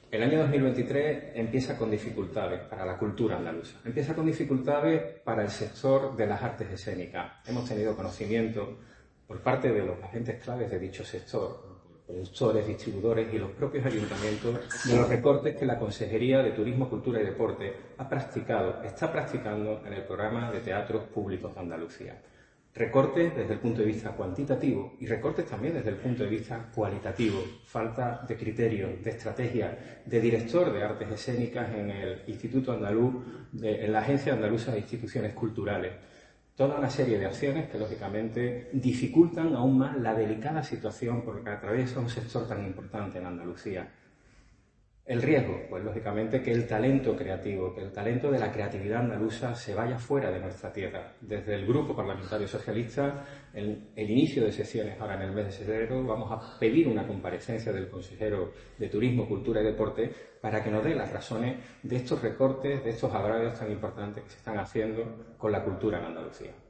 El año 2023 empieza con dificultades para la cultura andaluza. Empieza con dificultades para el sector de las artes escénicas. Hemos tenido conocimiento por parte de los agentes claves de dicho sector, productores, distribuidores y los propios ayuntamientos, de los recortes que la Consejería de Turismo, Cultura y Deporte está practicando en el programa de teatros públicos de Andalucía. Recortes desde el punto de vista cuantitativo y recortes también desde el punto de vista cualitativo. Falta de criterio, de estrategia, de director de artes escénicas en el Instituto Andaluz, en la Agencia Andaluza de Instituciones Culturales. Toda una serie de acciones que, lógicamente, dificultan aún más la delicada situación por la que atraviesa un sector tan importante en Andalucía. El riesgo, pues lógicamente que el talento creativo, que el talento de la creatividad andaluza se vaya fuera de nuestra tierra. Desde el Grupo Parlamentario Socialista, el inicio de sesiones ahora en el mes de febrero, vamos a pedir una comparecencia del consejero de Turismo, Cultura y Deporte para que nos dé las razones de estos recortes, de estos agravios tan importantes que se están haciendo con la cultura en Andalucía.